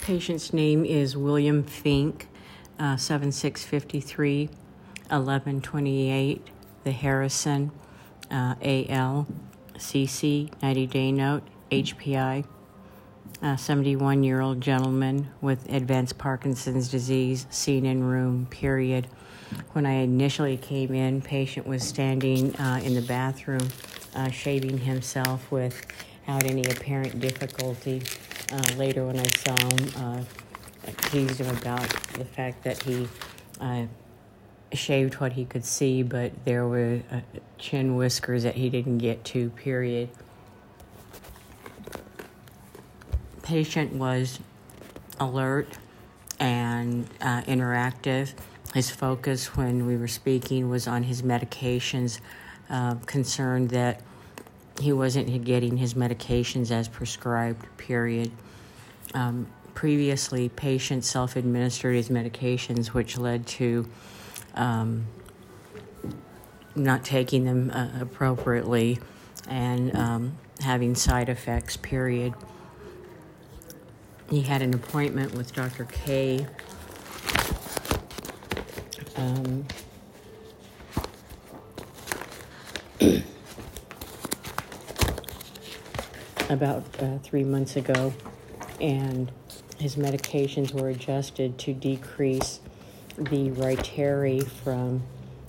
Patient's name is William Fink, 7653, 1128, the Harrison, AL, CC, 90-day note, HPI, 71-year-old gentleman with advanced Parkinson's disease, seen in room, period. When I initially came in, patient was standing in the bathroom, shaving himself without any apparent difficulty. Later when I saw him, I teased him about the fact that he shaved what he could see, but there were chin whiskers that he didn't get to, period. Patient was alert and interactive. His focus when we were speaking was on his medications, concerned that he wasn't getting his medications as prescribed, period. Previously, patient self-administered his medications, which led to not taking them appropriately and having side effects, period. He had an appointment with Dr. K about 3 months ago, and his medications were adjusted to decrease the Rytary from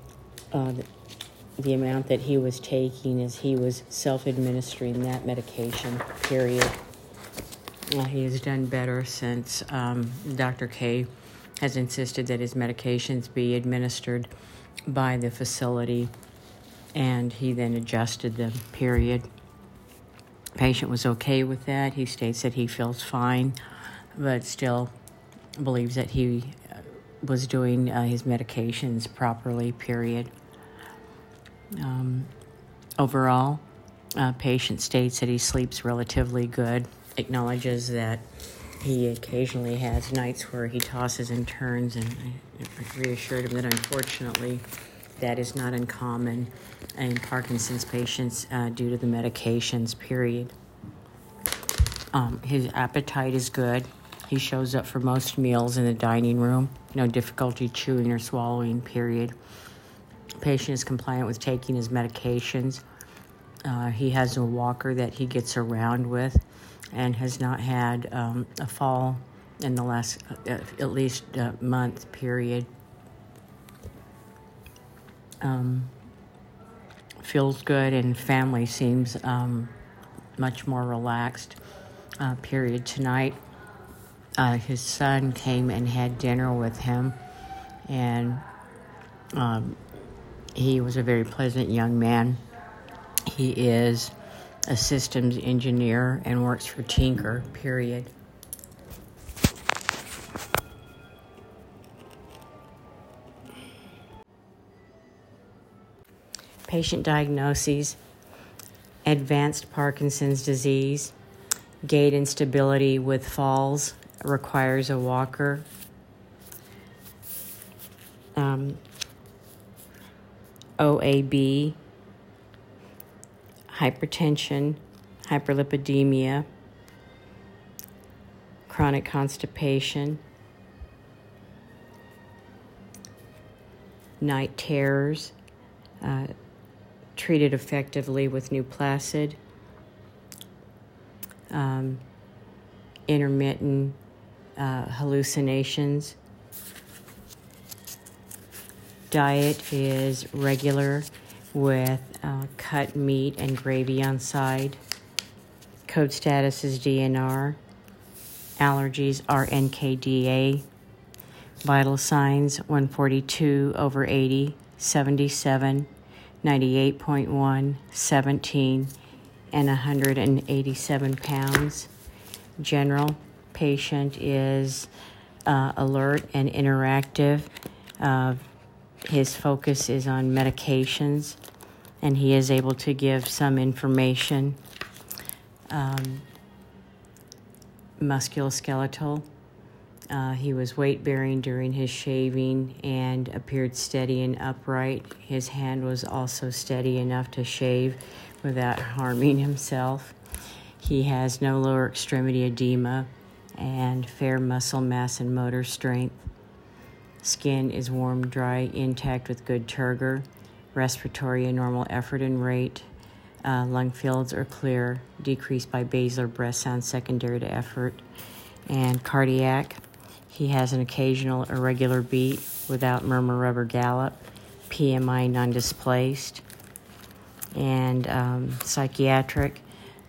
the amount that he was taking as he was self-administering that medication, period. He has done better since Dr. K has insisted that his medications be administered by the facility, and he then adjusted them, period. Patient was okay with that. He states that he feels fine, but still believes that he was doing his medications properly, period. Overall, patient states that he sleeps relatively good, acknowledges that he occasionally has nights where he tosses and turns, and I reassured him that unfortunately that is not uncommon in Parkinson's patients due to the medications, period. His appetite is good. He shows up for most meals in the dining room. No difficulty chewing or swallowing, period. Patient is compliant with taking his medications. He has a walker that he gets around with and has not had a fall in the last at least month, period. Feels good, and family seems much more relaxed, period. Tonight, his son came and had dinner with him, and he was a very pleasant young man. He is a systems engineer and works for Tinker, period. Patient diagnoses: advanced Parkinson's disease, gait instability with falls, requires a walker. OAB, hypertension, hyperlipidemia, chronic constipation, night terrors, treated effectively with Nuplacid, intermittent hallucinations. Diet is regular with cut meat and gravy on side. Code status is DNR. Allergies are NKDA. Vital signs 142/80, 77, 98.1, 17, and 187 pounds. General patient is alert and interactive. His focus is on medications, and he is able to give some information. Musculoskeletal. He was weight-bearing during his shaving and appeared steady and upright. His hand was also steady enough to shave without harming himself. He has no lower extremity edema and fair muscle mass and motor strength. Skin is warm, dry, intact with good turgor. Respiratory and normal effort and rate. Lung fields are clear, decreased by basilar breath sound secondary to effort. And cardiac, he has an occasional irregular beat without murmur, rubber, gallop. PMI non-displaced. And psychiatric,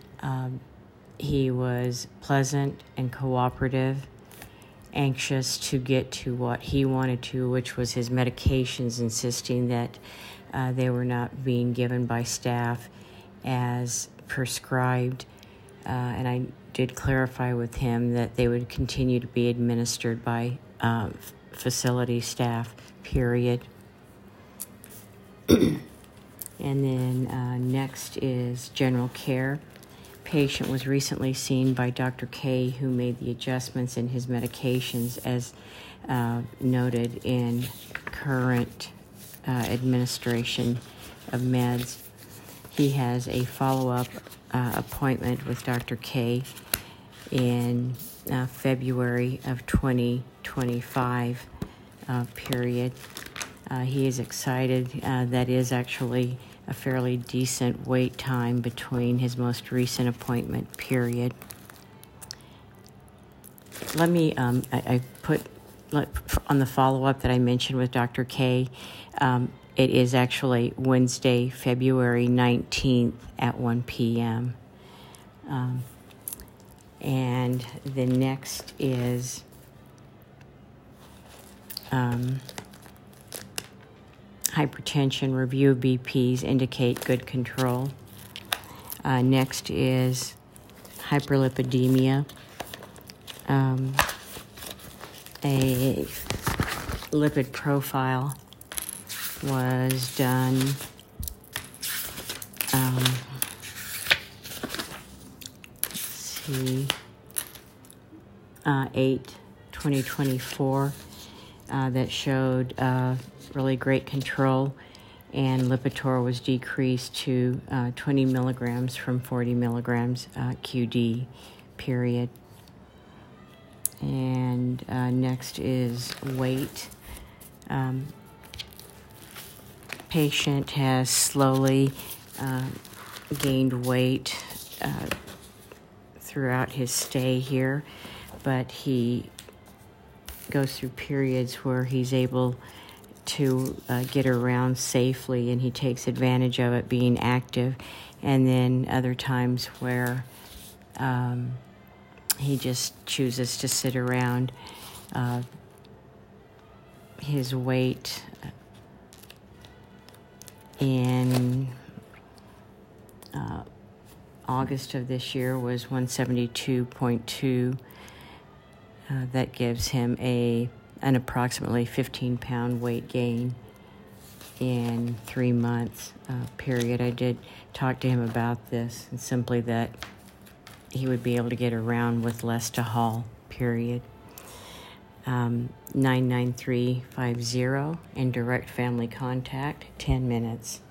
he was pleasant and cooperative, anxious to get to what he wanted to, which was his medications, insisting that they were not being given by staff as prescribed. And I did clarify with him that they would continue to be administered by facility staff, period. And then next is general care. Patient was recently seen by Dr. K, who made the adjustments in his medications as noted in current administration of meds. He has a follow-up appointment with Dr. K in February of 2025 period. He is excited. That is actually a fairly decent wait time between his most recent appointment period. Let me, I put on the follow-up that I mentioned with Dr. K, it is actually Wednesday, February 19th at 1 p.m. And the next is hypertension. Review of BPs indicate good control. Next is hyperlipidemia. A lipid profile was done 8/2024 that showed really great control, and Lipitor was decreased to 20 milligrams from 40 milligrams QD, period. And next is weight. Patient has slowly gained weight throughout his stay here, but he goes through periods where he's able to get around safely, and he takes advantage of it being active, and then other times where he just chooses to sit around. His weight in August of this year was 172.2. That gives him an approximately 15-pound weight gain in 3 months period. I did talk to him about this, and simply that he would be able to get around with less to haul, period. 99350 and direct family contact, 10 minutes.